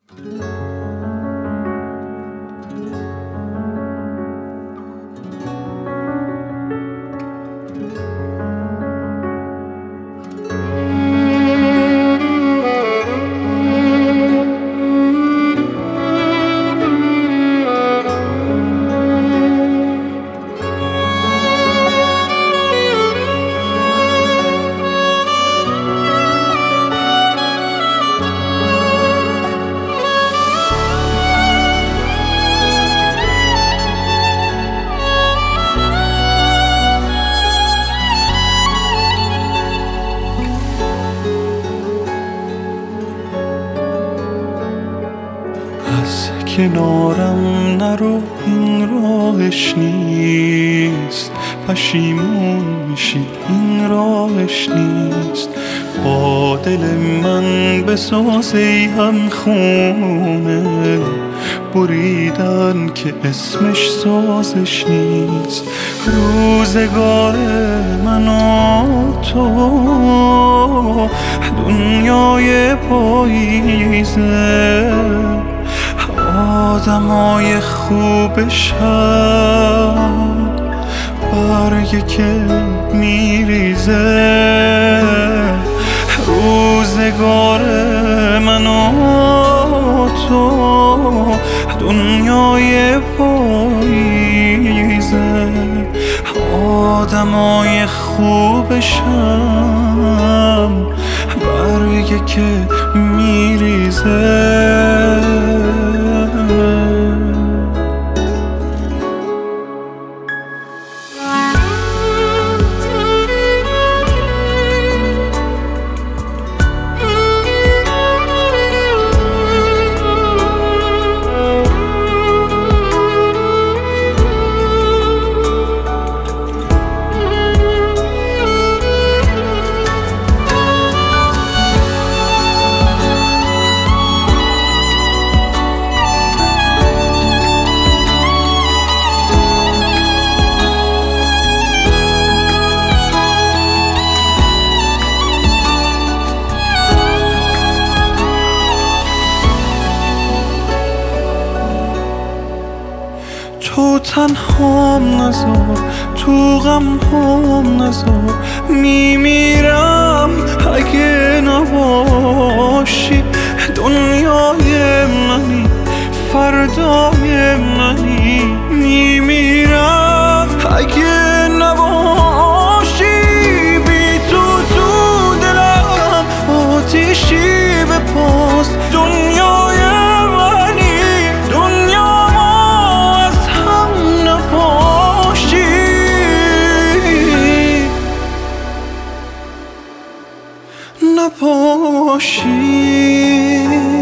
از کنارم نرو، این راهش نیست. پشیمون میشی، این راهش نیست. با دل من بساز ای هم خونه، بریدن که اسمش سازش نیست. روزگار من و تو دنیای پاییزه، آدمای خوبش هم برگه که میریزه. روزگار من و تو دنیای پاییزه، آدمای خوبش هم برگه که میریزه. تو تنهام نذار، تو غم هم نذار، میمیرم اگه نباشی. دنیای منی، فردای منی، میمیرم اگه نباشی. بی تو تو دلم آتیشی بپاست. دنیای منی، دنیا از هم نپاشی. نپاشی